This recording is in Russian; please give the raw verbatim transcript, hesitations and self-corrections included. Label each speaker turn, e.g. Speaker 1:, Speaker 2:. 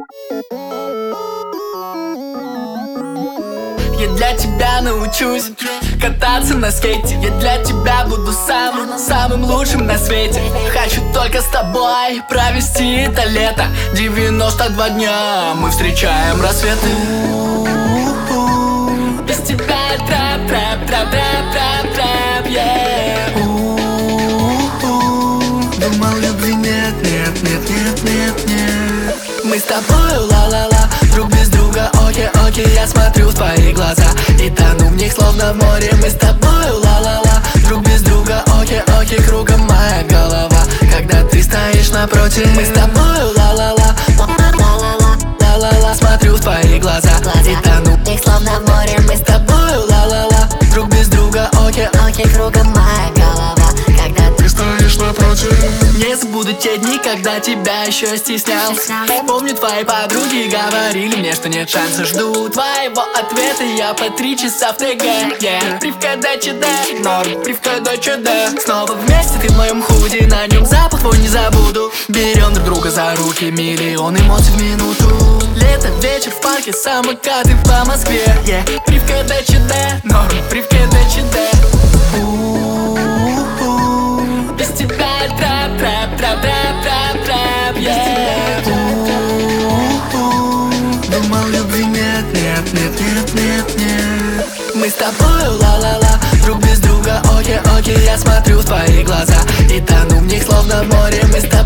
Speaker 1: Я для тебя научусь кататься на скейте. Я для тебя буду самым, самым лучшим на свете. Хочу только с тобой провести это лето. девяносто два дня мы встречаем рассветы. Без тебя трэп, трэп, трэп, трэп, трэп, трэп, yeah.
Speaker 2: Думал, любви нет, нет, нет, нет, нет, нет.
Speaker 1: Мы с тобою ла-ла-ла, друг без друга, окей, окей. Я смотрю в твои глаза и тону в них словно в море. Мы с тобою ла-ла-ла, друг без друга, окей, окей. Кругом моя голова, когда ты стоишь напротив. Мы с тобою ла-ла-ла, ла-ла-ла, ла-ла-ла. Смотрю в твои глаза и тону в них словно в море. Мы с тобою ла-ла-ла, друг без друга, окей, окей. Кругом моя голова, когда ты
Speaker 2: стоишь напротив.
Speaker 1: Не забуду те дни, когда тебя еще стеснялся. Помню, твои подруги говорили мне, что нет шанса. Жду твоего ответа, я по три часа в ТГ, yeah. Привка ДЧД, норм, привка ДЧД. Снова вместе ты в моем худи, на нем запах твой не забуду. Берем друг друга за руки, миллион эмоций в минуту. Лето, вечер в парке, самокаты по Москве, yeah. Привка ДЧД, норм, привка ДЧД. Без тебя трэп, трэп, трэп, трэп, трэп, трэп, yeah.
Speaker 2: Думал, любви нет, нет, нет, нет, нет, нет.
Speaker 1: Мы с тобою ла-ла-ла, друг без друга, окей, окей. Я смотрю в твои глаза и тону в них словно в море. Мы с тобой